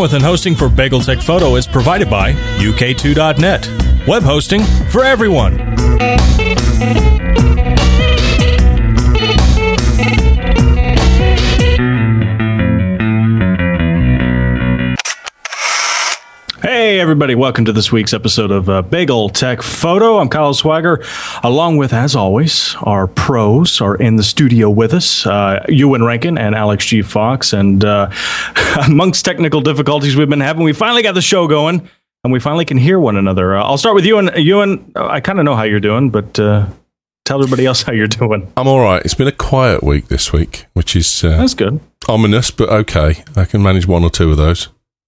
Bandwidth and hosting for BagelTech Photo is provided by UK2.net. Web hosting for everyone. Hey everybody, welcome to this week's episode of BagelTech Photo. I'm Kyle Swagger, along with, as always, our pros are in the studio with us, Ewan Rankin and Alex G. Fox. And amongst technical difficulties we've been having, we finally got the show going, and we finally can hear one another. I'll start with Ewan. Ewan, I kind of know how you're doing, but tell everybody else how you're doing. I'm all right. It's been a quiet week this week, which is that's good. Ominous, but okay. I can manage one or two of those.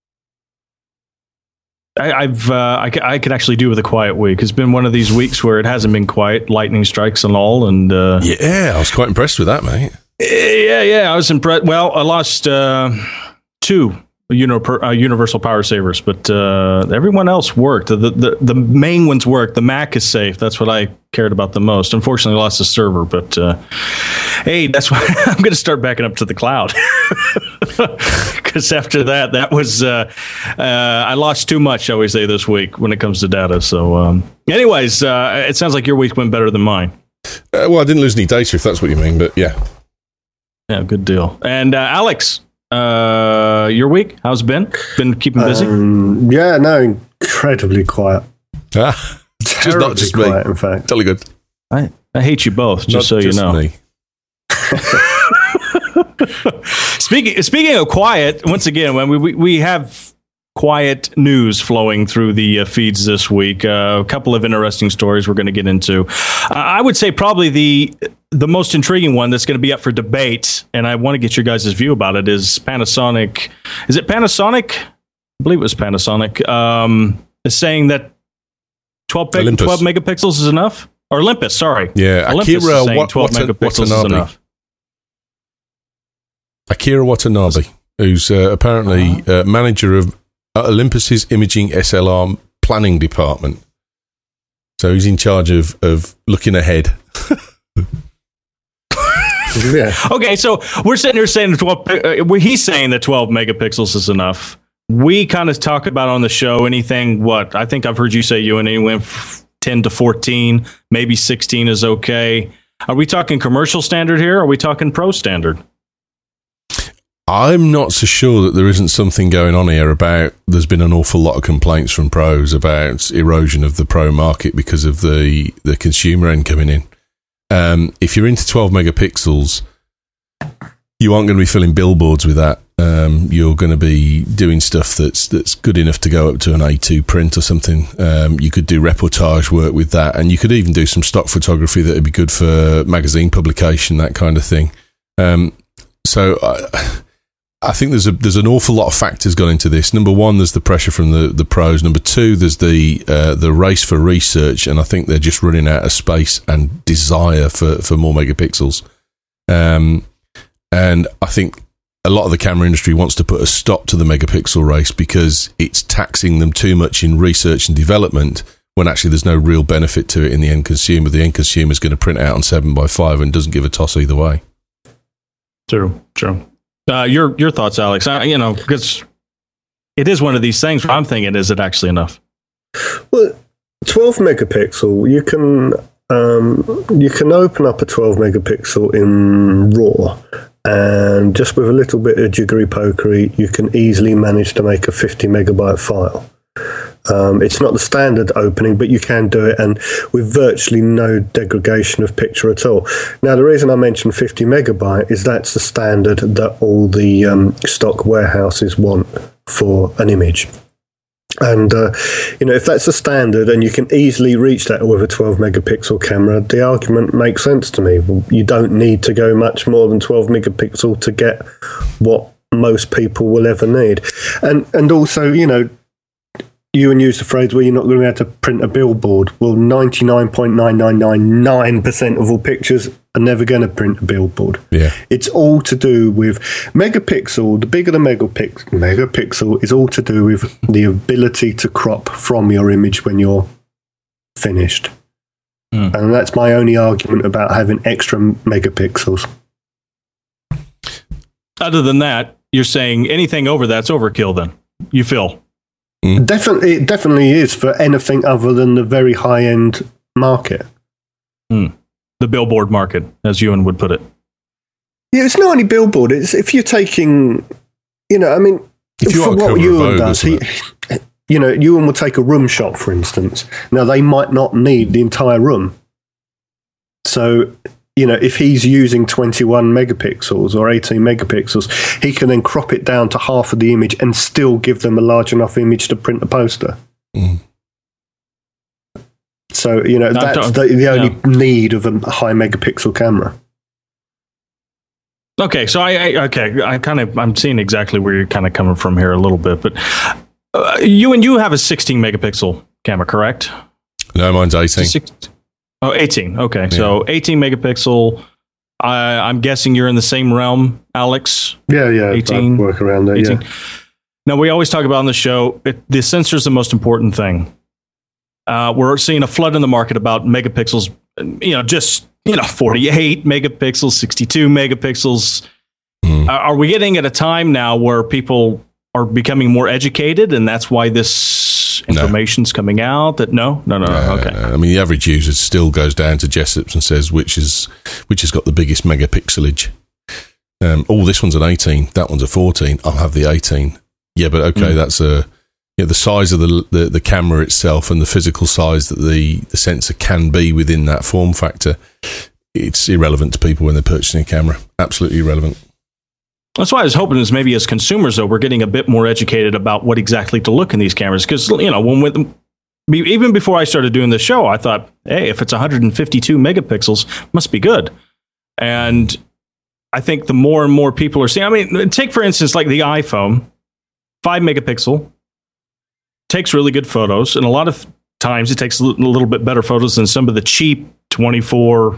I could actually do with a quiet week. It's been one of these weeks where it hasn't been quiet, lightning strikes and all. And yeah, I was quite impressed with that, mate. Yeah, I was impressed. Well, I lost two universal power savers, but everyone else worked. The main ones worked. The Mac is safe. That's what I cared about the most. Unfortunately, I lost the server, but hey, that's why I'm going to start backing up to the cloud. Because after that was I lost too much, shall we say, this week when it comes to data. So, anyways, it sounds like your week went better than mine. Well, I didn't lose any data, if that's what you mean, but yeah. Yeah, good deal. And Alex, your week, how's it been? Been keeping busy? Yeah, no, incredibly quiet. Terribly not just quiet, me. in fact. Totally good. I hate you both, just not so you know. Me. Speaking of quiet, once again, when we have quiet news flowing through the feeds this week, a couple of interesting stories we're going to get into. I would say probably the most intriguing one that's going to be up for debate, and I want to get your guys' view about it, is Panasonic. Is it Panasonic? I believe it was Panasonic. Is saying that 12 megapixels is enough? Or Olympus, sorry. Yeah, Olympus Akira is saying 12 megapixels is enough. Akira Watanabe, who's apparently manager of Olympus's Imaging SLR planning department. So he's in charge of looking ahead. Yeah. Okay, so we're sitting here saying he's saying that 12 megapixels is enough. We kind of talk about on the show anything, I think I've heard you say, Ewan, anywhere 10 to 14, maybe 16 is okay. Are we talking commercial standard here? Or are we talking pro standard? I'm not so sure that there isn't something going on here about there's been an awful lot of complaints from pros about erosion of the pro market because of the consumer end coming in. If you're into 12 megapixels, you aren't going to be filling billboards with that. You're going to be doing stuff that's good enough to go up to an A2 print or something. You could do reportage work with that, and you could even do some stock photography that would be good for magazine publication, that kind of thing. So I think there's an awful lot of factors gone into this. Number one, there's the pressure from the pros. Number two, there's the race for research, and I think they're just running out of space and desire for more megapixels. And I think a lot of the camera industry wants to put a stop to the megapixel race because it's taxing them too much in research and development when actually there's no real benefit to it in the end consumer. The end consumer is going to print out on 7x5 and doesn't give a toss either way. True. Your thoughts, Alex? Because it is one of these things where I'm thinking, is it actually enough? Well, 12 megapixel, you can open up a 12 megapixel in RAW, and just with a little bit of jiggery pokery, you can easily manage to make a 50 megabyte file. It's not the standard opening, but you can do it, and with virtually no degradation of picture at all. Now, the reason I mentioned 50 megabyte is that's the standard that all the stock warehouses want for an image. And, if that's the standard and you can easily reach that with a 12 megapixel camera, the argument makes sense to me. You don't need to go much more than 12 megapixel to get what most people will ever need. And also, you used the phrase where you're not going to be able to print a billboard. Well, 99.9999% of all pictures are never going to print a billboard. Yeah. It's all to do with megapixel. The bigger the megapixel is all to do with the ability to crop from your image when you're finished. And that's my only argument about having extra megapixels. Other than that, you're saying anything over that's overkill then? You feel? Definitely, it definitely is for anything other than the very high end market. The billboard market, as Ewan would put it. Yeah, it's not only billboard. It's if you're taking, I mean, if you for what Ewan does, Ewan will take a room shot, for instance. Now, they might not need the entire room. So, if he's using 21 megapixels or 18 megapixels, he can then crop it down to half of the image and still give them a large enough image to print a poster. So, that's the only need of a high megapixel camera. Okay, so I'm seeing exactly where you're kind of coming from here a little bit, but you have a 16 megapixel camera, correct? No, mine's 18. 18. Okay, yeah. So 18 megapixel. I'm guessing you're in the same realm, Alex. Yeah. 18. I work around there. 18. Yeah. Now we always talk about on the show the sensor is the most important thing. We're seeing a flood in the market about megapixels. 48 megapixels, 62 megapixels. Are we getting at a time now where people are becoming more educated, and that's why this information's coming out? That no. Okay. I mean, the average user still goes down to Jessop's and says which has got the biggest megapixelage. This one's an 18, that one's a 14. I'll have the 18. Yeah, but okay, that's the size of the camera itself and the physical size that the sensor can be within that form factor. It's irrelevant to people when they're purchasing a camera. Absolutely irrelevant. That's why I was hoping is maybe as consumers, though, we're getting a bit more educated about what exactly to look in these cameras. Because, even before I started doing the show, I thought, hey, if it's 152 megapixels, must be good. And I think the more and more people are seeing, take, for instance, like the iPhone, 5 megapixel, takes really good photos. And a lot of times it takes a little bit better photos than some of the cheap 24,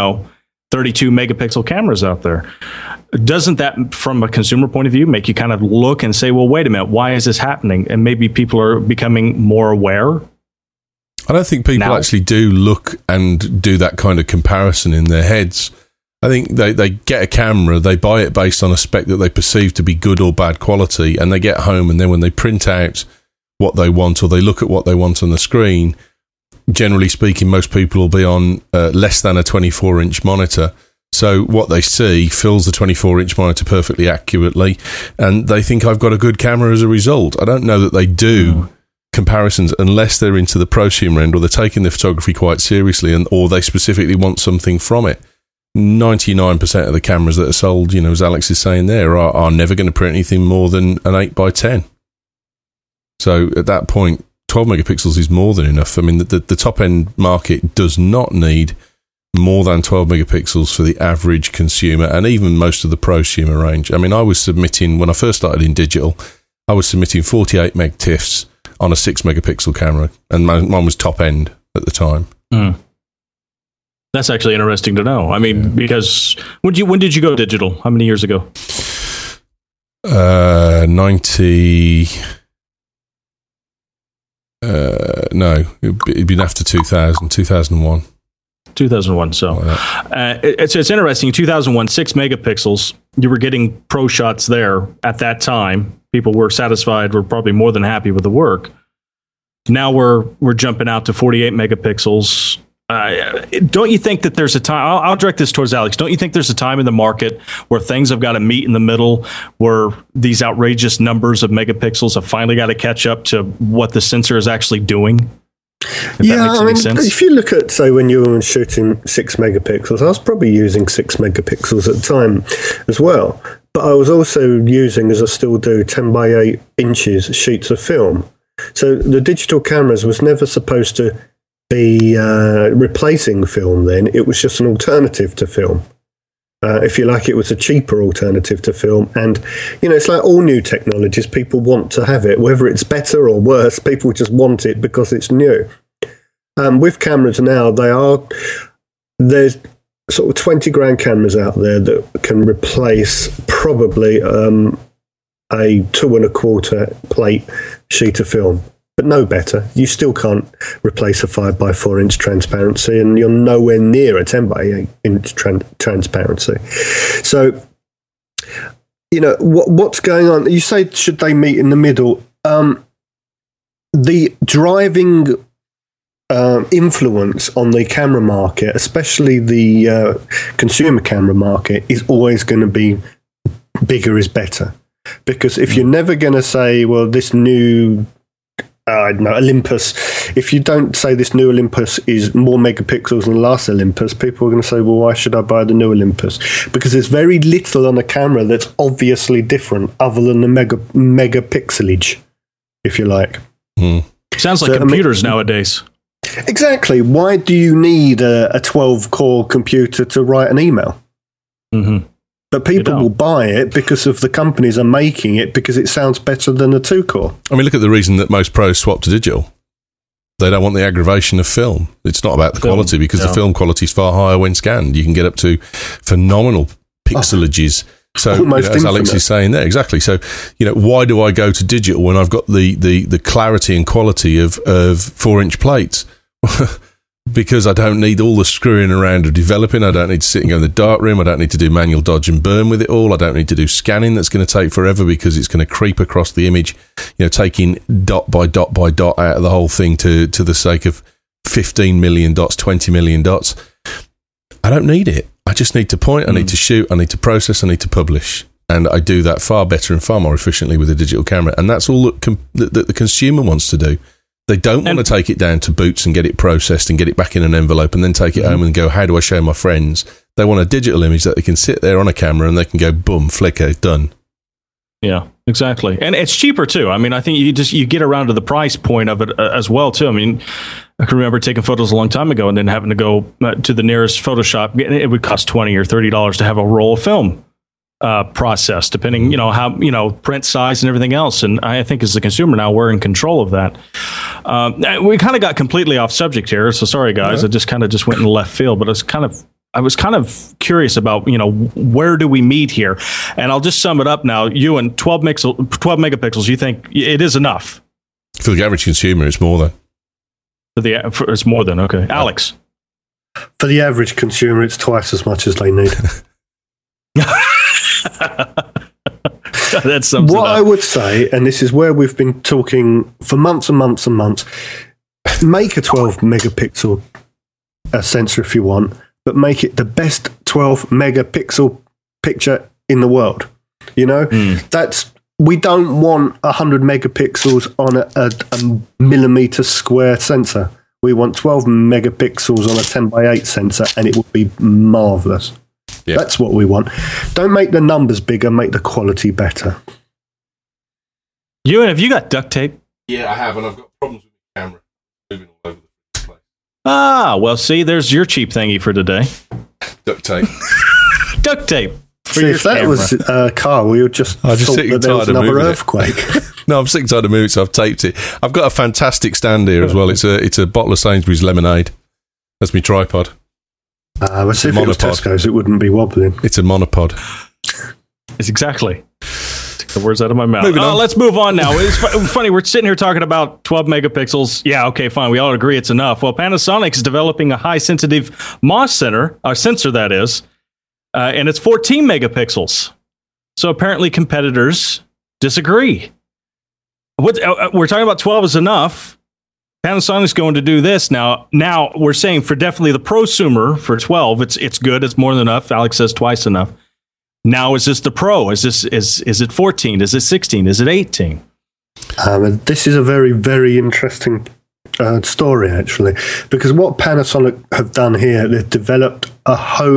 32 megapixel cameras out there. Doesn't that, from a consumer point of view, make you kind of look and say, well, wait a minute, why is this happening? And maybe people are becoming more aware. I don't think people actually do look and do that kind of comparison in their heads. I think they get a camera, they buy it based on a spec that they perceive to be good or bad quality, and they get home, and then when they print out what they want or they look at what they want on the screen, generally speaking, most people will be on less than a 24-inch monitor. So what they see fills the 24-inch monitor perfectly accurately, and they think I've got a good camera as a result. I don't know that they do comparisons unless they're into the prosumer end or they're taking the photography quite seriously, or they specifically want something from it. 99% of the cameras that are sold, as Alex is saying there, are never going to print anything more than an 8x10. So at that point, 12 megapixels is more than enough. I mean, the top-end market does not need more than 12 megapixels for the average consumer, and even most of the prosumer range. I mean, I was submitting, when I first started in digital, I was submitting 48 meg TIFFs on a 6 megapixel camera, and mine was top-end at the time. That's actually interesting to know. I mean, because when did you go digital? How many years ago? 90... no, it'd been after 2001. 2001. So it's interesting. 2001, 6 megapixels. You were getting pro shots there at that time. People were satisfied. Were probably more than happy with the work. Now we're jumping out to 48 megapixels. Don't you think that there's a time? I'll direct this towards Alex. Don't you think there's a time in the market where things have got to meet in the middle, where these outrageous numbers of megapixels have finally got to catch up to what the sensor is actually doing? If you look at, say, when you were shooting 6 megapixels, I was probably using 6 megapixels at the time as well. But I was also using, as I still do, 10 by 8 inches sheets of film. So the digital cameras was never supposed to be replacing film then. It was just an alternative to film. If you like, it was a cheaper alternative to film. And, it's like all new technologies, people want to have it. Whether it's better or worse, people just want it because it's new. With cameras now, there's sort of 20 grand cameras out there that can replace probably a 2.25 plate sheet of film. But no better. You still can't replace a 5x4 inch transparency, and you're nowhere near a 10 by 8 inch transparency. So, what's going on? You say, should they meet in the middle? the driving influence on the camera market, especially the consumer camera market, is always going to be bigger is better. Because if you're never going to say, well, this new, I don't know, Olympus, if you don't say this new Olympus is more megapixels than the last Olympus, people are going to say, well, why should I buy the new Olympus? Because there's very little on a camera that's obviously different other than the megapixelage, if you like. Sounds like computers nowadays. Exactly. Why do you need a 12-core computer to write an email? Mm-hmm. But people will buy it because of the companies are making it because it sounds better than a 2-core. I mean, look at the reason that most pros swap to digital. They don't want the aggravation of film. It's not about the quality, because the film quality is far higher when scanned. You can get up to phenomenal pixelages. So, as Alex is saying there, exactly. So, why do I go to digital when I've got the clarity and quality of 4-inch plates? Because I don't need all the screwing around of developing. I don't need to sit and go in the darkroom. I don't need to do manual dodge and burn with it all. I don't need to do scanning that's going to take forever because it's going to creep across the image, taking dot by dot by dot out of the whole thing to the sake of 15 million dots, 20 million dots. I don't need it. I just need to point, I need to shoot, I need to process, I need to publish. And I do that far better and far more efficiently with a digital camera. And that's all that the consumer wants to do. They don't want to take it down to Boots and get it processed and get it back in an envelope and then take it home and go, how do I show my friends? They want a digital image that they can sit there on a camera and they can go, boom, flicker, done. Yeah, exactly. And it's cheaper too. I mean, I think you get around to the price point of it as well too. I mean, I can remember taking photos a long time ago and then having to go to the nearest Photoshop. It would cost $20 or $30 to have a roll of film process, depending, how, print size and everything else. And I think as the consumer now, we're in control of that. We kind of got completely off subject here. So sorry, guys. Yeah. I just went in the left field, but I was kind of curious about, where do we meet here? And I'll just sum it up now. You and 12 megapixels, you think it is enough? For the average consumer, it's more than. It's more than, okay. Alex? For the average consumer, it's twice as much as they need. That's something. What I would say, and this is where we've been talking for months and months and months, make a 12 megapixel sensor if you want, but make it the best 12 megapixel picture in the world. We don't want 100 megapixels on a millimeter square sensor. We want 12 megapixels on a 10 by 8 sensor, and it would be marvelous. Yep. That's what we want. Don't make the numbers bigger, make the quality better. Ewan, have you got duct tape? Yeah, I have, and I've got problems with the camera moving all over the place. Well, see, there's your cheap thingy for today. Duct tape. Duct tape. See, if that was Carl, we would just thought that there was another earthquake. No, I'm sick and tired of moving, so I've taped it. I've got a fantastic stand here as well. It's a bottle of Sainsbury's lemonade. That's my tripod. If it was Tesco's, it wouldn't be wobbling. It's a monopod. It's exactly. Take the words out of my mouth. Let's move on now. It's funny. We're sitting here talking about 12 megapixels. Yeah, okay, fine. We all agree it's enough. Well, Panasonic is developing a high-sensitive MOS sensor, that is, and it's 14 megapixels. So apparently competitors disagree. We're talking about 12 is enough. Panasonic's going to do this now. Now we're saying for definitely the prosumer for 12, it's good. It's more than enough. Alex says twice enough. Now is this the Pro? Is it 14? Is it 16? Is it 18? This is a very, very interesting story actually, because what Panasonic have done here, they've developed not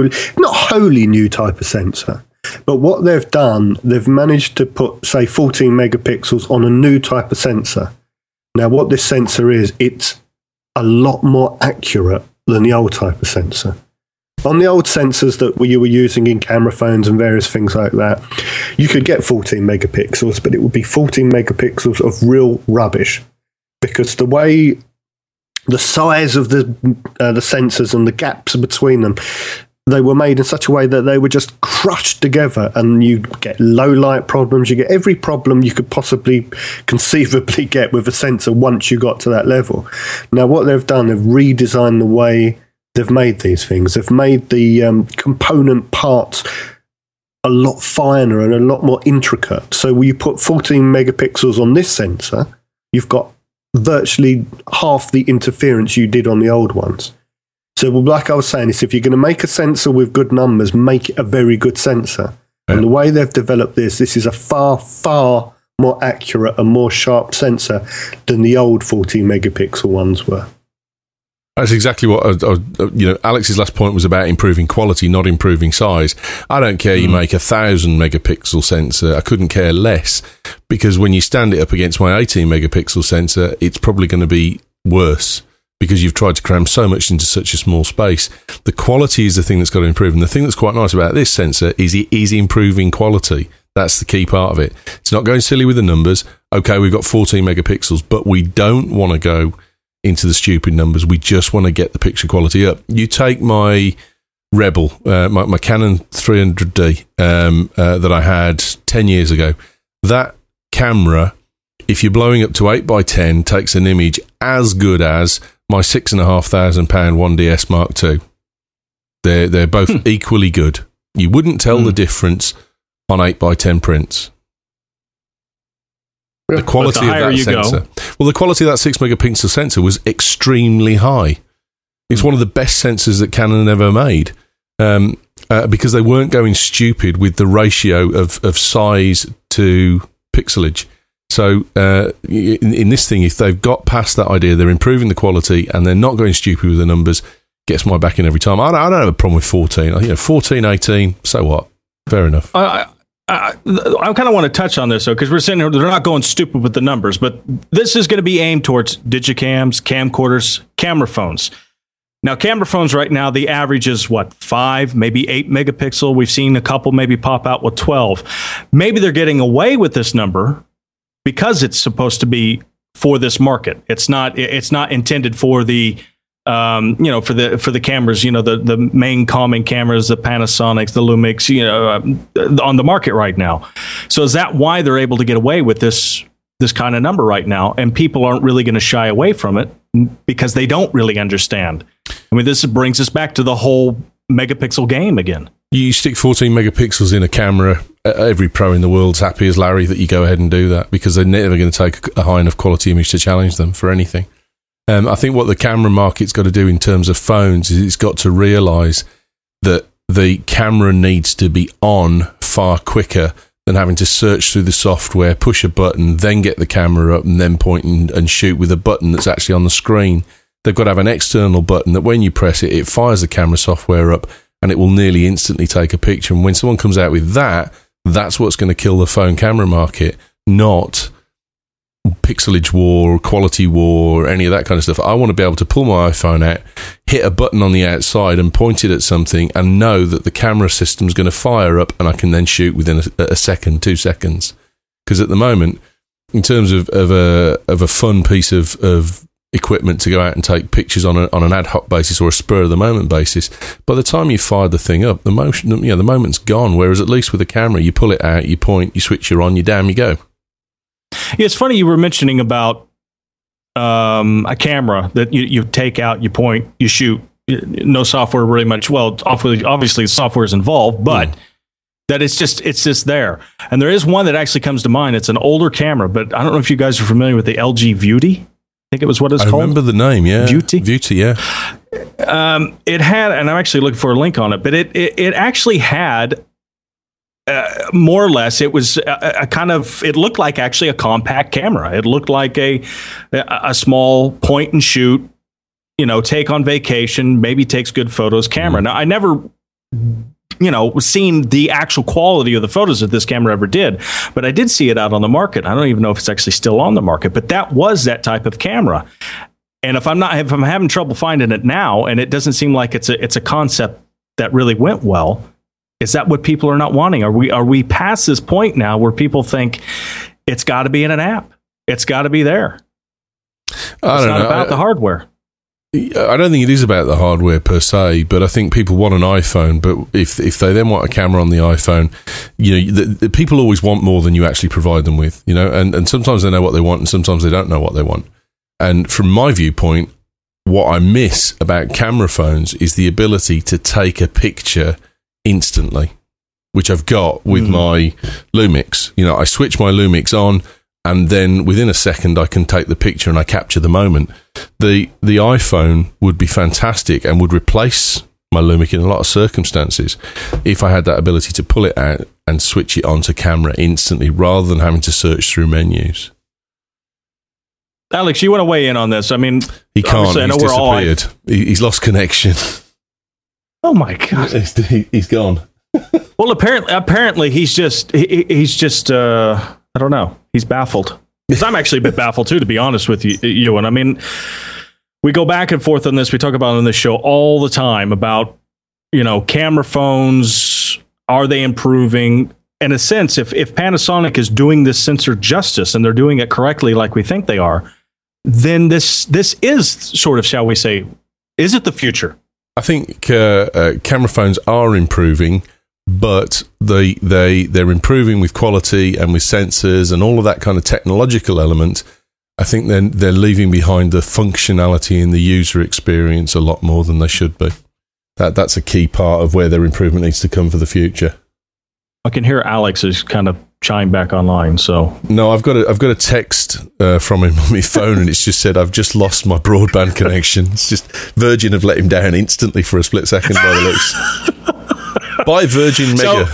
wholly new type of sensor, but what they've done, they've managed to put say 14 megapixels on a new type of sensor. Now, what this sensor is, it's a lot more accurate than the old type of sensor. On the old sensors that you were using in camera phones and various things like that, you could get 14 megapixels, but it would be 14 megapixels of real rubbish, because the way the size of the sensors and the gaps between them, they were made in such a way that they were just crushed together, and you get low light problems. You get every problem you could possibly conceivably get with a sensor once you got to that level. Now, what they've done, they've redesigned the way they've made these things. They've made the component parts a lot finer and a lot more intricate. So when you put 14 megapixels on this sensor, you've got virtually half the interference you did on the old ones. So like I was saying, is if you're going to make a sensor with good numbers, make it a very good sensor. Yeah. And the way they've developed this is a far, far more accurate and more sharp sensor than the old 14 megapixel ones were. That's exactly what Alex's last point was about improving quality, not improving size. I don't care you make 1,000 megapixel sensor. I couldn't care less, because when you stand it up against my 18 megapixel sensor, it's probably going to be worse because you've tried to cram so much into such a small space. The quality is the thing that's got to improve. And the thing that's quite nice about this sensor is it is improving quality. That's the key part of it. It's not going silly with the numbers. Okay, we've got 14 megapixels, but we don't want to go into the stupid numbers. We just want to get the picture quality up. You take my Rebel, my Canon 300D that I had 10 years ago. That camera, if you're blowing up to 8x10, takes an image as good as my £6,500 1DS Mark II. They're both equally good. You wouldn't tell the difference on 8x10 prints. The quality of that sensor. Well, the quality of that 6 megapixel sensor was extremely high. It's one of the best sensors that Canon ever made, because they weren't going stupid with the ratio of size to pixelage. So in this thing, if they've got past that idea, they're improving the quality and they're not going stupid with the numbers, gets my back in every time. I don't have a problem with 14. 14, 18, so what? Fair enough. I kind of want to touch on this, though, because we're saying they're not going stupid with the numbers, but this is going to be aimed towards digicams, camcorders, camera phones. Now, camera phones right now, the average is 5, maybe 8 megapixel. We've seen a couple maybe pop out with 12. Maybe they're getting away with this number because it's supposed to be for this market. It's not intended for the for the cameras, the main calming cameras, the Panasonics, the Lumix, on the market right now. So is that why they're able to get away with this kind of number right now? And people aren't really going to shy away from it because they don't really understand. I mean, this brings us back to the whole megapixel game again. You stick 14 megapixels in a camera, every pro in the world's happy as Larry that you go ahead and do that, because they're never going to take a high enough quality image to challenge them for anything. I think what the camera market's got to do in terms of phones is it's got to realise that the camera needs to be on far quicker than having to search through the software, push a button, then get the camera up and then point and shoot with a button that's actually on the screen. They've got to have an external button that when you press it, it fires the camera software up and it will nearly instantly take a picture. And when someone comes out with that, that's what's going to kill the phone camera market, not pixelage war, quality war, any of that kind of stuff. I want to be able to pull my iPhone out, hit a button on the outside and point it at something and know that the camera system's going to fire up and I can then shoot within a second, 2 seconds. Because at the moment, in terms of a fun piece of equipment to go out and take pictures on an ad hoc basis or a spur of the moment basis, by the time you fired the thing up, the moment's gone. Whereas at least with a camera, you pull it out, you point, you switch it on, you down you go. Yeah, it's funny you were mentioning about a camera that you take out, you point, you shoot. No software really much. Well, obviously software is involved, but that it's just there. And there is one that actually comes to mind. It's an older camera, but I don't know if you guys are familiar with the LG Vuity. I think it was what it's called. I remember the name, yeah. Vuity, yeah. It had, and I'm actually looking for a link on it, but it actually had more or less, it was a kind of, it looked like actually a compact camera. It looked like a small point and shoot, take on vacation, maybe takes good photos camera. Now, I never, seen the actual quality of the photos that this camera ever did, but I did see it out on the market. I don't even know if it's actually still on the market, but that was that type of camera. And if I'm having trouble finding it now, and it doesn't seem like it's a concept that really went well, is that what people are not wanting? Are we past this point now where people think it's got to be in an app? It's got to be there. It's not about the hardware. I don't think it is about the hardware per se, but I think people want an iPhone. But if they then want a camera on the iPhone, the people always want more than you actually provide them with. And sometimes they know what they want, and sometimes they don't know what they want. And from my viewpoint, what I miss about camera phones is the ability to take a picture instantly. which I've got with my Lumix. You know, I switch my Lumix on, and then within a second I can take the picture and I capture the moment. The iPhone would be fantastic and would replace my Lumix in a lot of circumstances if I had that ability to pull it out and switch it onto camera instantly rather than having to search through menus. Alex, you want to weigh in on this? I mean, he can't. He's disappeared. He's lost connection. Oh my God. He's gone. Well, apparently he's just I don't know. He's baffled. Because I'm actually a bit baffled too, to be honest with you. And I mean, we go back and forth on this. We talk about it on this show all the time about, camera phones. Are they improving? In a sense, if Panasonic is doing this sensor justice and they're doing it correctly like we think they are, then this is sort of, shall we say, is it the future? I think camera phones are improving, but they're improving with quality and with sensors and all of that kind of technological element. I think they're leaving behind the functionality in the user experience a lot more than they should be. That's a key part of where their improvement needs to come for the future. I can hear Alex is kind of chime back online. So no, I've got a text from him on my phone, and it's just said, "I've just lost my broadband connection." It's just Virgin have let him down instantly for a split second by the looks. By Virgin Mega.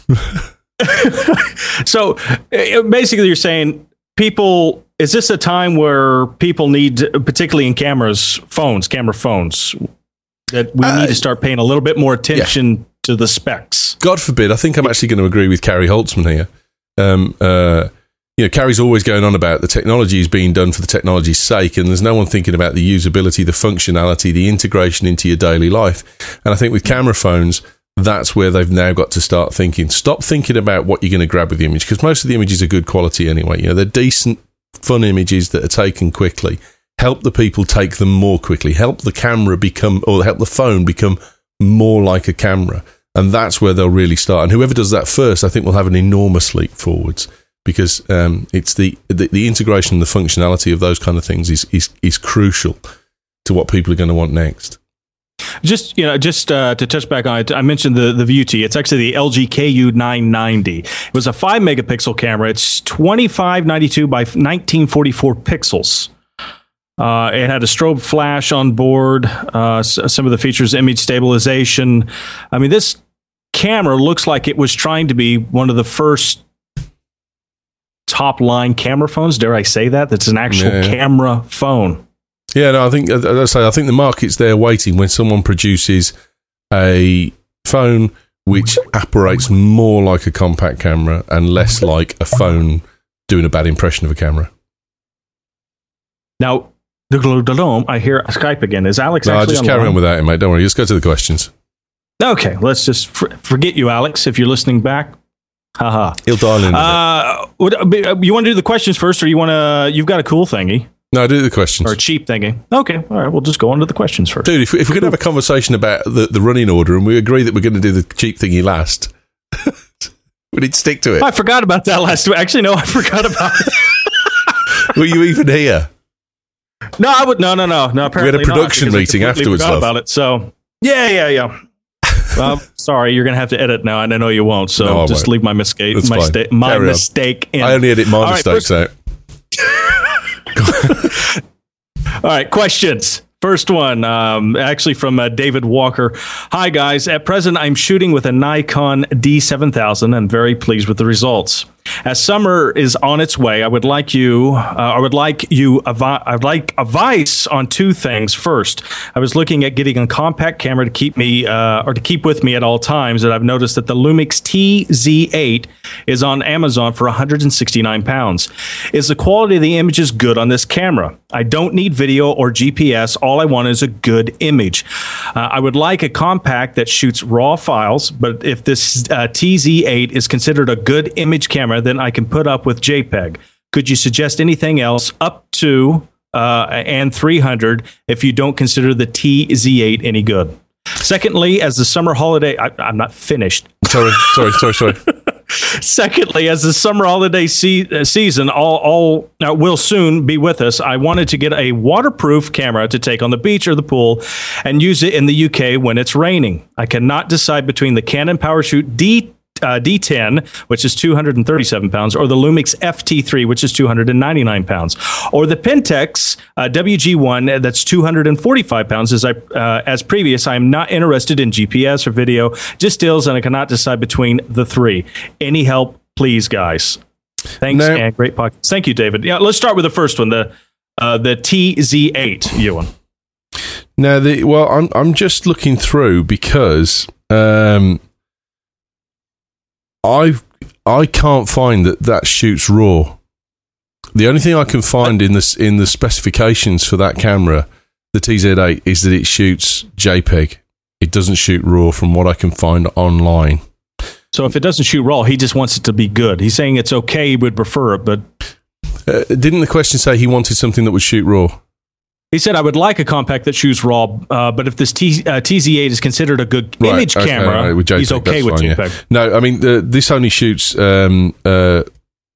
So basically, you're saying people. Is this a time where people need, particularly in camera phones, that we need to start paying a little bit more attention to the specs? God forbid. I think I'm actually going to agree with Carrie Holtzman here. Carrie's always going on about the technology is being done for the technology's sake, and there's no one thinking about the usability, the functionality, the integration into your daily life. And I think with camera phones, that's where they've now got to start thinking. Stop thinking about what you're going to grab with the image, because most of the images are good quality anyway. They're decent, fun images that are taken quickly. Help the people take them more quickly. Help the phone become more like a camera. And that's where they'll really start. And whoever does that first, I think, will have an enormous leap forwards, because it's the integration and the functionality of those kind of things is crucial to what people are going to want next. Just to touch back on it, I mentioned the View T. It's actually the LG KU990. It was a 5 megapixel camera. It's 2592 by 1944 pixels. It had a strobe flash on board. Some of the features, image stabilization. I mean, this camera looks like it was trying to be one of the first top line camera phones. Dare I say that? That's an actual camera phone. Yeah, no, I think the market's there waiting when someone produces a phone which operates more like a compact camera and less like a phone doing a bad impression of a camera. Now, I hear Skype again. Is Alex actually just carry on without him, mate. Don't worry. Just go to the questions. Okay, let's just forget you, Alex, if you're listening back. Haha. He'll dial in. You want to do the questions first, or you've got a cool thingy? No, do the questions. Or a cheap thingy. Okay, all right, we'll just go on to the questions first. Dude, if we're going to have a conversation about the running order, and we agree that we're going to do the cheap thingy last, we need to stick to it. I forgot about that last week. Actually, no, I forgot about it. Were you even here? No, I would. No. Apparently, we had a production meeting afterwards. Forgot about it. So, yeah. Sorry, you're going to have to edit now, and I know you won't. So no, just leave my mistake. My mistake in. I only edit my mistakes out. All right, questions. First one, actually from David Walker. Hi, guys. At present, I'm shooting with a Nikon D7000. I'm very pleased with the results. As summer is on its way, I would like advice on two things. First, I was looking at getting a compact camera to keep with me at all times, and I've noticed that the Lumix TZ8 is on Amazon for £169. Is the quality of the images good on this camera? I don't need video or GPS. All I want is a good image. I would like a compact that shoots raw files, but if this TZ8 is considered a good image camera, then I can put up with JPEG. Could you suggest anything else up to and 300 if you don't consider the TZ8 any good? Secondly, as the summer holiday, I'm not finished. Sorry. Secondly, as the summer holiday season all will soon be with us, I wanted to get a waterproof camera to take on the beach or the pool and use it in the UK when it's raining. I cannot decide between the Canon PowerShoot D10, which is 237 pounds, or the Lumix FT3, which is 299 pounds, or the Pentax WG1, that's 245 pounds. As previous, I am not interested in GPS or video, just stills, and I cannot decide between the three. Any help, please, guys? Thanks, and great podcast. Thank you, David. Yeah, let's start with the first one, the TZ8, Ewan. Now, I'm just looking through because I can't find that shoots RAW. The only thing I can find in the specifications for that camera, the TZ8, is that it shoots JPEG. It doesn't shoot RAW from what I can find online. So if it doesn't shoot RAW, he just wants it to be good. He's saying it's okay, he would prefer it, but... didn't the question say he wanted something that would shoot RAW? He said, I would like a compact that shoots RAW, but if this TZ8 is considered a good image camera, JPEG, he's okay with JPEG. Yeah. No, I mean, this only shoots JPEG.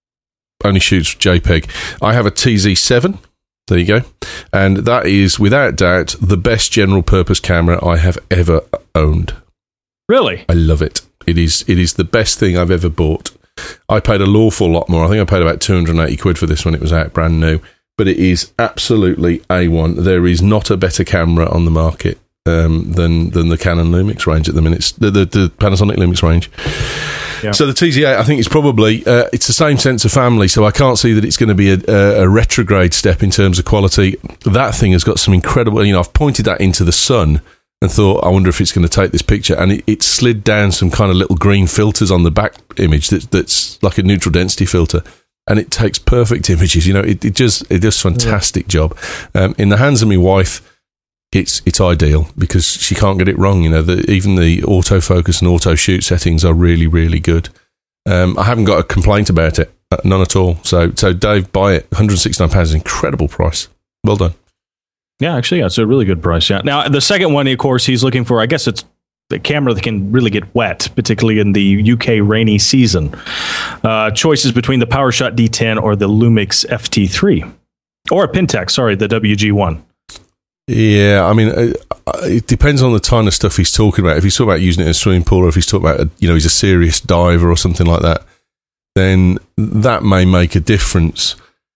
I have a TZ7. There you go. And that is, without doubt, the best general-purpose camera I have ever owned. Really? I love it. It is the best thing I've ever bought. I paid a lawful lot more. I think I paid about 280 quid for this when it was out brand new. But it is absolutely A1. There is not a better camera on the market than the Canon Lumix range at the minute. It's the Panasonic Lumix range. Yeah. So the TZ8, I think, is probably it's the same sensor family. So I can't see that it's going to be a retrograde step in terms of quality. That thing has got some incredible. I've pointed that into the sun and thought, I wonder if it's going to take this picture. And it slid down some kind of little green filters on the back image that's like a neutral density filter. And it takes perfect images. It does fantastic job. In the hands of my wife, it's ideal because she can't get it wrong. Even the autofocus and auto shoot settings are really, really good. I haven't got a complaint about it, none at all. So Dave, buy it. £169 is an incredible price. Well done. Yeah, actually, it's a really good price. Yeah. Now, the second one, of course, he's looking for, I guess it's the camera that can really get wet, particularly in the UK rainy season. Choices between the PowerShot D10 or the Lumix FT3. Or a Pentax, the WG1. Yeah, I mean, it depends on the kind of stuff he's talking about. If he's talking about using it in a swimming pool, or if he's talking about, he's a serious diver or something like that, then that may make a difference.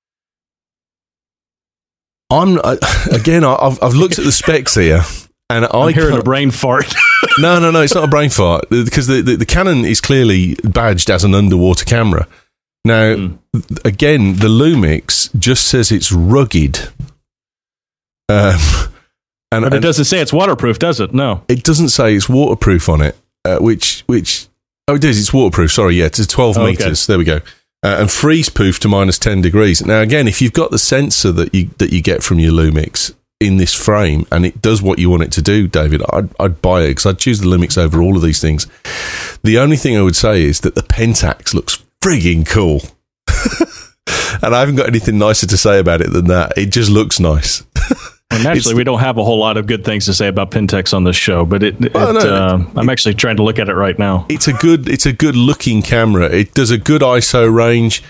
I've looked at the specs here, and I'm hearing a brain fart. No, it's not a brain fart, because the Canon is clearly badged as an underwater camera. Now, again, the Lumix just says it's rugged. But it doesn't say it's waterproof, does it? No. It doesn't say it's waterproof on it, which it is, it's waterproof, sorry, yeah, it's 12 metres, there we go. And freeze-proof to minus 10 degrees. Now, again, if you've got the sensor that you get from your Lumix in this frame, and it does what you want it to do, David, I'd buy it, because I'd choose the Lumix over all of these things. The only thing I would say is that the Pentax looks frigging cool. And I haven't got anything nicer to say about it than that. It just looks nice. Well, naturally, we don't have a whole lot of good things to say about Pentax on this show, but I'm actually trying to look at it right now. It's a good looking camera. It does a good ISO range.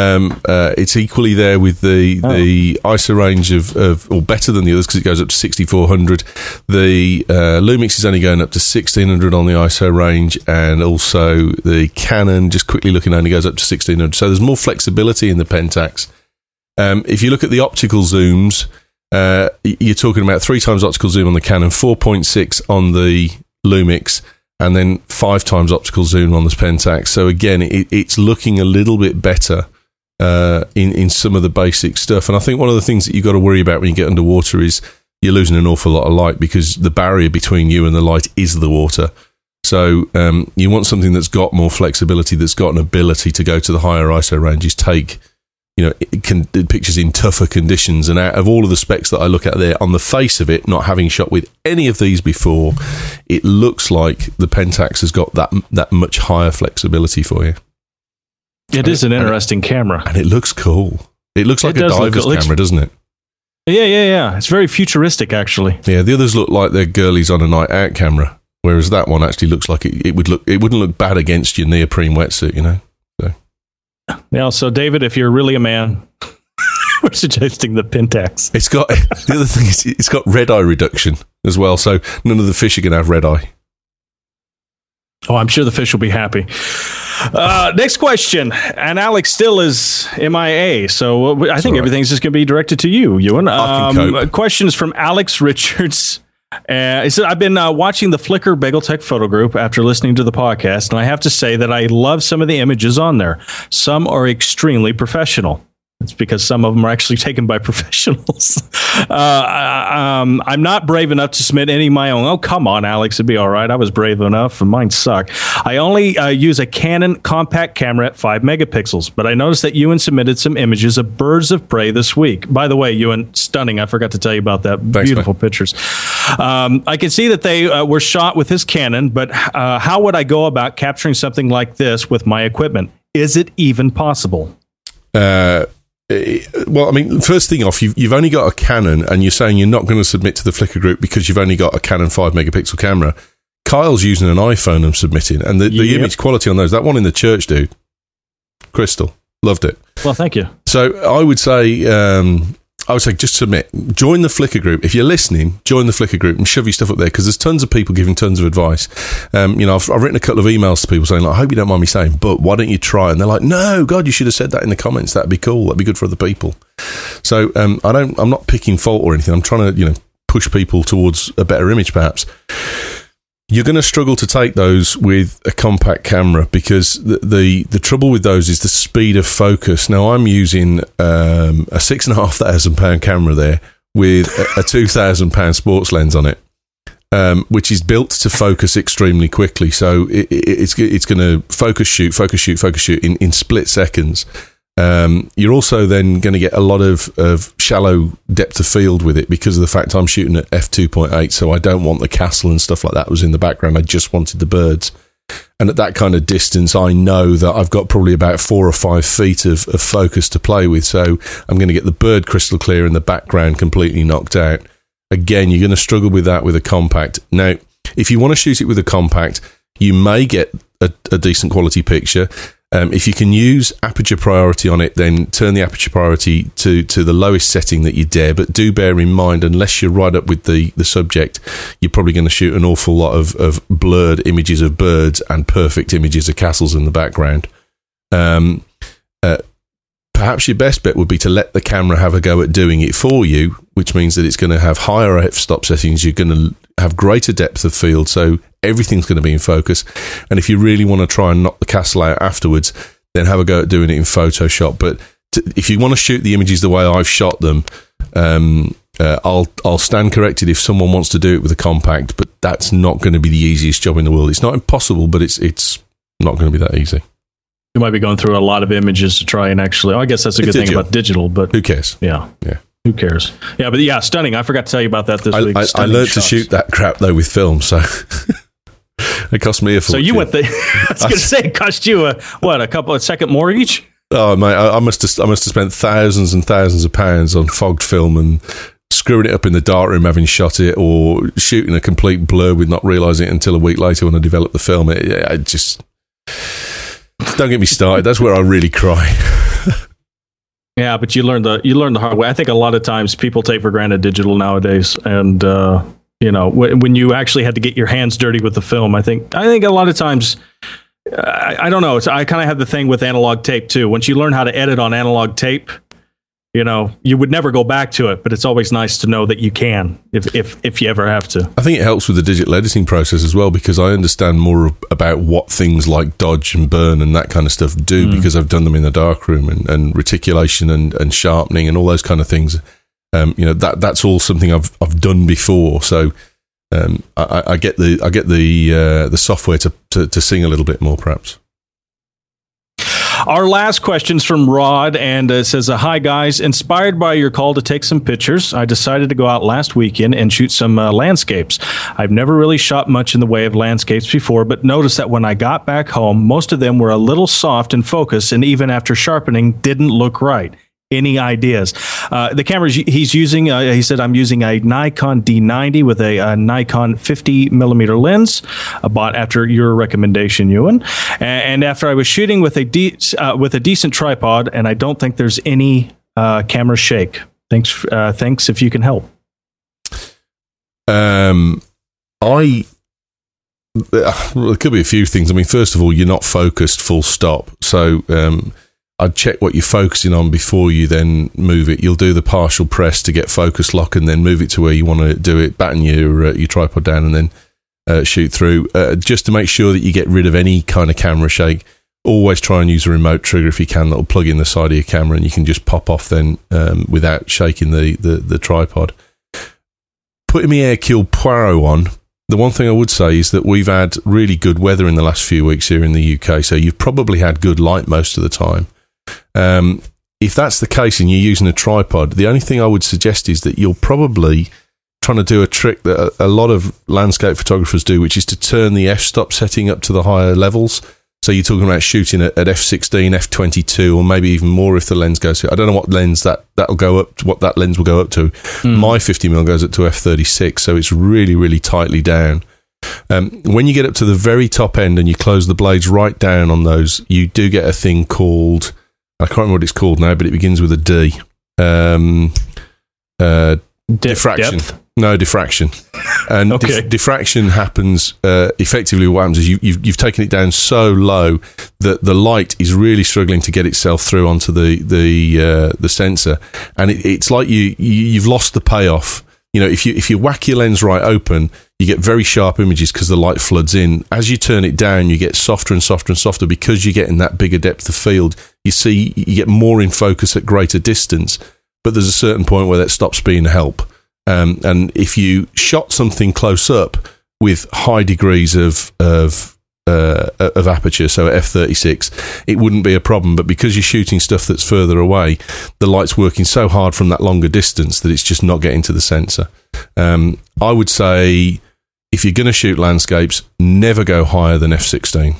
It's equally there with the ISO range of or better than the others, because it goes up to 6400. The Lumix is only going up to 1600 on the ISO range, and also the Canon, just quickly looking, only goes up to 1600. So there's more flexibility in the Pentax. If you look at the optical zooms, you're talking about 3 times optical zoom on the Canon, 4.6 on the Lumix, and then 5 times optical zoom on the Pentax. So again, it's looking a little bit better in some of the basic stuff. And I think one of the things that you've got to worry about when you get underwater is you're losing an awful lot of light, because the barrier between you and the light is the water. So you want something that's got more flexibility, that's got an ability to go to the higher ISO ranges, take pictures in tougher conditions. And out of all of the specs that I look at there, on the face of it, not having shot with any of these before, it looks like the Pentax has got that much higher flexibility for you. It is an interesting camera. And it looks cool. It looks like a diver's camera, doesn't it? Yeah. It's very futuristic, actually. Yeah, the others look like they're girlies on a night out camera, whereas that one actually looks like it wouldn't look bad against your neoprene wetsuit, So. Yeah, so David, if you're really a man, we're suggesting the Pentax. It's got the other thing is it's got red eye reduction as well, so none of the fish are going to have red eye. Oh, I'm sure the fish will be happy. Next question. And Alex still is MIA, so I think everything's just going to be directed to you, Ewan. Questions from Alex Richards. He said, I've been watching the Flickr Bageltech photo group after listening to the podcast, and I have to say that I love some of the images on there. Some are extremely professional. It's because some of them are actually taken by professionals. I'm not brave enough to submit any of my own. Oh, come on, Alex. It'd be all right. I was brave enough, and mine suck. I only use a Canon compact camera at 5 megapixels, but I noticed that Ewan submitted some images of birds of prey this week. By the way, Ewan, stunning. I forgot to tell you about that. Thanks, beautiful man. Pictures. I can see that they were shot with his Canon, but how would I go about capturing something like this with my equipment? Is it even possible? Well, I mean, first thing off, you've only got a Canon, and you're saying you're not going to submit to the Flickr group because you've only got a Canon 5 megapixel camera. Kyle's using an iPhone and submitting, and the image quality on those, that one in the church, dude, crystal, loved it. Well, thank you. So I would say just submit. Join the Flickr group. If you're listening, join the Flickr group and shove your stuff up there, because there's tons of people giving tons of advice. I've written a couple of emails to people saying, like, I hope you don't mind me saying, but why don't you try? And they're like, no, God, you should have said that in the comments. That'd be cool. That'd be good for other people. So I'm not picking fault or anything. I'm trying to, push people towards a better image, perhaps. You're going to struggle to take those with a compact camera, because the trouble with those is the speed of focus. Now, I'm using a £6,500 camera there with a £2,000 sports lens on it, which is built to focus extremely quickly. So it's going to focus shoot in split seconds. You're also then going to get a lot of shallow depth of field with it, because of the fact I'm shooting at f2.8, so I don't want the castle and stuff like that was in the background. I just wanted the birds. And at that kind of distance, I know that I've got probably about 4 or 5 feet of focus to play with, so I'm going to get the bird crystal clear and the background completely knocked out. Again, you're going to struggle with that with a compact. Now, if you want to shoot it with a compact, you may get a decent quality picture. If you can use aperture priority on it, then turn the aperture priority to the lowest setting that you dare. But do bear in mind, unless you're right up with the subject, you're probably going to shoot an awful lot of blurred images of birds and perfect images of castles in the background. Perhaps your best bet would be to let the camera have a go at doing it for you, which means that it's going to have higher f-stop settings. You're going to have greater depth of field, so everything's going to be in focus. And if you really want to try and knock the castle out afterwards, then have a go at doing it in Photoshop. But if you want to shoot the images the way I've shot them, I'll stand corrected if someone wants to do it with a compact, but that's not going to be the easiest job in the world. It's not impossible, but it's not going to be that easy. You might be going through a lot of images to try and actually... I guess that's a good thing about digital, but... Who cares? Yeah. Who cares? Yeah, but yeah, stunning. I forgot to tell you about that this week. I learned to shoot that crap, though, with film, so... It cost me a fortune. So you went I was going to say, it cost you a second mortgage? Oh, mate, I must have spent thousands and thousands of pounds on fogged film and screwing it up in the darkroom having shot it, or shooting a complete blur with not realising it until a week later when I developed the film. I just... Don't get me started. That's where I really cry. Yeah, but you learn the hard way. I think a lot of times people take for granted digital nowadays, and when you actually had to get your hands dirty with the film, I think a lot of times, I don't know. I kind of have the thing with analog tape too. Once you learn how to edit on analog tape, you would never go back to it, but it's always nice to know that you can if you ever have to. I think it helps with the digital editing process as well, because I understand more about what things like dodge and burn and that kind of stuff do, because I've done them in the darkroom, and reticulation and sharpening and all those kind of things. That's all something I've done before. So I get the software to sing a little bit more, perhaps. Our last question's from Rod, and it says, hi, guys. Inspired by your call to take some pictures, I decided to go out last weekend and shoot some landscapes. I've never really shot much in the way of landscapes before, but noticed that when I got back home, most of them were a little soft in focus, and even after sharpening, didn't look right. Any ideas? The camera he's using, he said, I'm using a Nikon D90 with a Nikon 50 millimeter lens, bought after your recommendation, Ewan. And after I was shooting with a decent tripod, and I don't think there's any camera shake. Thanks if you can help. I There could be a few things. I mean, first of all, you're not focused full stop. So I'd check what you're focusing on before you then move it. You'll do the partial press to get focus lock and then move it to where you want to do it, batten your tripod down and then shoot through. Just to make sure that you get rid of any kind of camera shake. Always try and use a remote trigger if you can. That'll plug in the side of your camera and you can just pop off then without shaking the tripod. Putting my Airkill Poirot on, the one thing I would say is that we've had really good weather in the last few weeks here in the UK, so you've probably had good light most of the time. If that's the case and you're using a tripod, the only thing I would suggest is that you're probably trying to do a trick that a lot of landscape photographers do, which is to turn the f-stop setting up to the higher levels. So you're talking about shooting at f16, f22, or maybe even more if the lens goes to, I don't know what lens that'll go up to, what that lens will go up to. My 50mm goes up to f36, so it's really, really tightly down. When you get up to the very top end and you close the blades right down on those, you do get a thing called, I can't remember what it's called now, but it begins with a D. Diffraction. Depth? No, diffraction. And Okay. diffraction happens, effectively what happens is you've taken it down so low that the light is really struggling to get itself through onto the sensor. And it's like you've lost the payoff. You know, if you whack your lens right open, you get very sharp images because the light floods in. As you turn it down, you get softer and softer and softer because you're getting that bigger depth of field. You get more in focus at greater distance, but there's a certain point where that stops being a help. And if you shot something close up with high degrees of aperture, so at f36, it wouldn't be a problem. But because you're shooting stuff that's further away, the light's working so hard from that longer distance that it's just not getting to the sensor. I would say if you're going to shoot landscapes, never go higher than f16.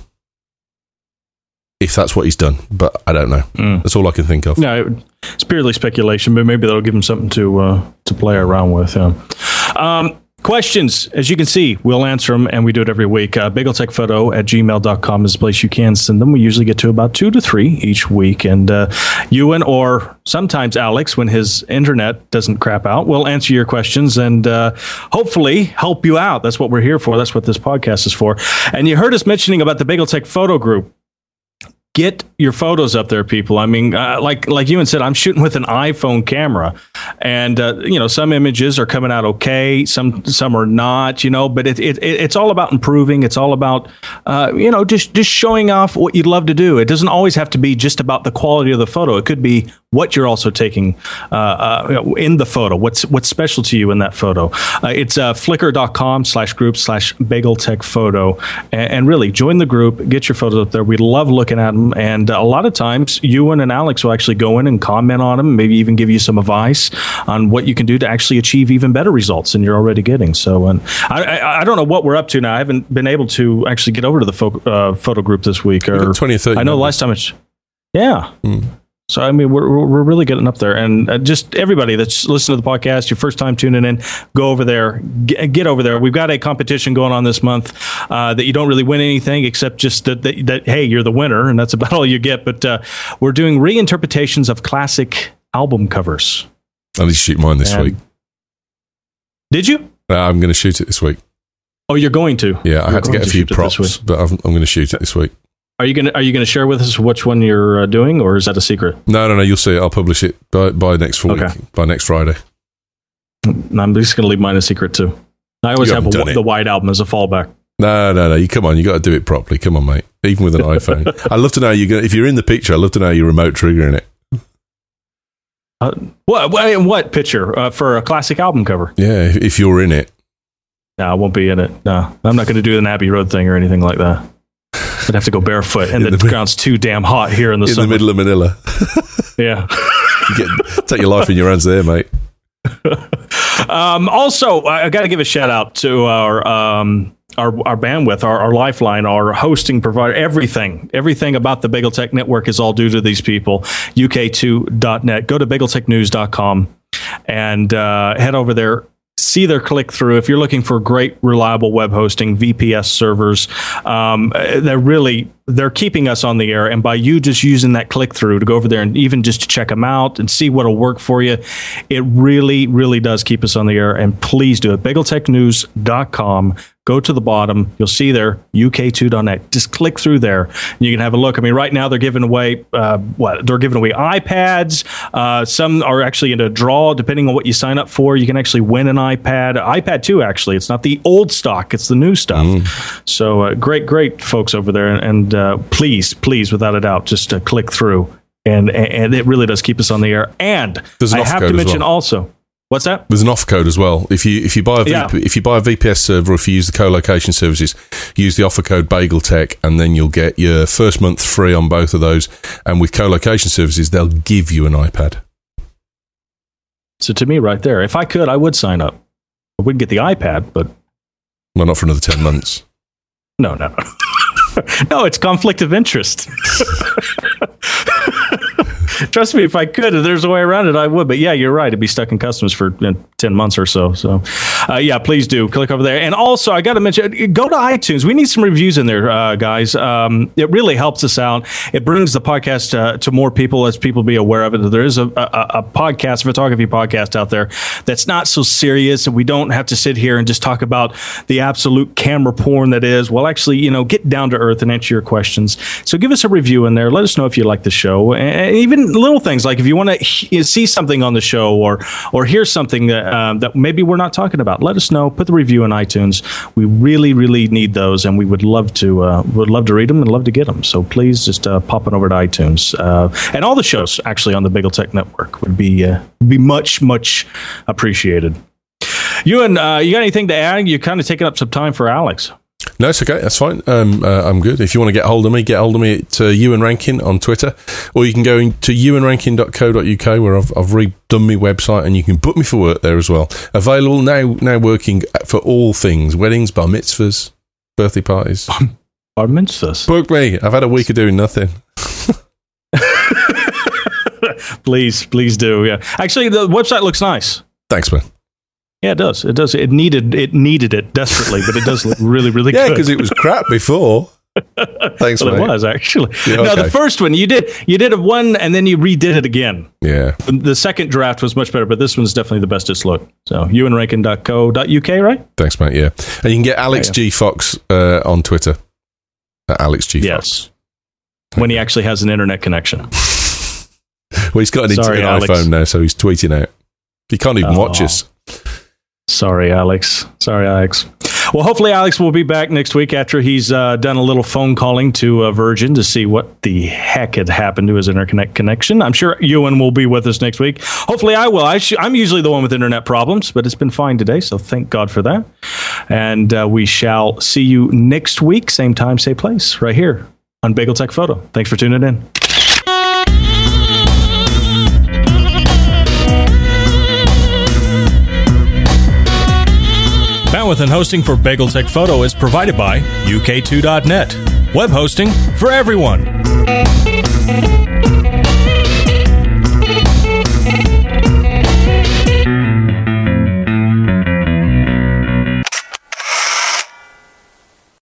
If that's what he's done, but I don't know. That's all I can think of. No, it's purely speculation, but maybe that'll give him something to play around with. Questions, as you can see, we'll answer them, and we do it every week. BagelTechPhoto@gmail.com is the place you can send them. We usually get to about 2 to 3 each week, and Ewan or sometimes Alex, when his internet doesn't crap out, will answer your questions and hopefully help you out. That's what we're here for. That's what this podcast is for. And you heard us mentioning about the BagelTech Photo Group. Get your photos up there, people. I mean, like Ewan said, I'm shooting with an iPhone camera, and some images are coming out okay, some are not, but it's all about improving. It's all about just showing off what you'd love to do. It doesn't always have to be just about the quality of the photo. It could be what you're also taking in the photo. What's special to you in that photo? It's flickr.com/group/BagelTechPhoto, and really join the group. Get your photos up there. We love looking at them. And a lot of times, Ewan and Alex will actually go in and comment on them, maybe even give you some advice on what you can do to actually achieve even better results than you're already getting. So, and I don't know what we're up to now. I haven't been able to actually get over to the photo group this week. Or 20 or 30 I know members. last time it's, yeah. So, I mean, we're really getting up there. And just everybody that's listening to the podcast, your first time tuning in, go over there, get over there. We've got a competition going on this month that you don't really win anything except just that hey, you're the winner, and that's about all you get. But we're doing reinterpretations of classic album covers. I need to shoot mine this week. Did you? I'm going to shoot it this week. Oh, you're going to? Yeah, I had to get a few props, but I'm going to shoot it this week. Are you gonna share with us which one you're doing, or is that a secret? No, you'll see it. I'll publish it by next week, by next Friday. I'm just going to leave mine a secret too. I always have the White Album as a fallback. No. You come on. You got to do it properly. Come on, mate. Even with an iPhone. I'd love to know if you're in the picture. I'd love to know your remote triggering it. What picture for a classic album cover? Yeah, if you're in it. No, I won't be in it. No, I'm not going to do an Abbey Road thing or anything like that. I'd have to go barefoot, and the ground's too damn hot here in the summer. In the middle of Manila. Yeah. Take your life in your hands there, mate. Also, I got to give a shout out to our bandwidth, our lifeline, our hosting provider. Everything about the BagelTech Network is all due to these people. UK2.net. Go to BagelTechNews.com and head over there. See their click through. If you're looking for great, reliable web hosting, VPS servers, they're keeping us on the air. And by you just using that click through to go over there and even just to check them out and see what'll work for you, it really, really does keep us on the air. And please do it. BagelTechNews.com. go to the bottom. You'll see there, uk2.net. Just click through there. You can have a look. I mean, right now they're giving away, they're giving away iPads. Some are actually in a draw, depending on what you sign up for. You can actually win an iPad 2, actually. It's not the old stock, it's the new stuff. So great folks over there. And please, without a doubt, just click through. And it really does keep us on the air. And I have to mention also, what's that? There's an off code as well. If you buy a VPS server, or if you use the co-location services, use the offer code BagelTech, and then you'll get your first month free on both of those. And with co-location services, they'll give you an iPad. So to me, right there, if I could, I would sign up. I wouldn't get the iPad, but well, not for another 10 months. No, no, it's conflict of interest. Trust me, if I could, if there's a way around it, I would. But yeah, you're right. It'd be stuck in customs for 10 months or so. So yeah, please do click over there. And also, I got to mention, go to iTunes. We need some reviews in there, guys. It really helps us out. It brings the podcast to more people as people be aware of it. There is a podcast, a photography podcast out there that's not so serious, and we don't have to sit here and just talk about the absolute camera porn that is. We'll actually, get down to earth and answer your questions. So give us a review in there. Let us know if you like the show, and even little things like if you want to see something on the show or hear something that maybe we're not talking about. Let us know. Put the review in iTunes. We really, really need those, and we would love to read them and love to get them. So please just pop on over to iTunes, and all the shows actually on the BagelTech Network would be much, much appreciated. Ewan, you got anything to add? You're kind of taking up some time for Alex. No, it's okay. That's fine. I'm good. If you want to get hold of me at Ewan Rankin on Twitter, or you can go into ewanrankin.co.uk where I've redone my website, and you can book me for work there as well. Available now working for all things: weddings, bar mitzvahs, birthday parties. Bar mitzvahs. Book me. I've had a week of doing nothing. Please do. Yeah. Actually, the website looks nice. Thanks, man. Yeah, it does. It does. It needed it desperately, but it does look really, really good. Yeah, because it was crap before. Thanks, well, mate. It was actually. Yeah, okay. No, the first one you did a one, and then you redid it again. Yeah. The second draft was much better, but this one's definitely the best it's looked. So ewanrankin.co.uk, right? Thanks, mate. Yeah, and you can get Alex G Fox on Twitter. Alex G Fox. Yes. When he actually has an internet connection. Well, he's got an iPhone now, so he's tweeting out. He can't even watch us. Sorry, Alex. Well, hopefully Alex will be back next week after he's done a little phone calling to Virgin to see what the heck had happened to his internet connection. I'm sure Ewan will be with us next week. Hopefully I will. I'm usually the one with internet problems, but it's been fine today, so thank God for that. And we shall see you next week, same time, same place, right here on BagelTech Photo. Thanks for tuning in. Bandwidth and hosting for BagelTech Photo is provided by UK2.net. Web hosting for everyone.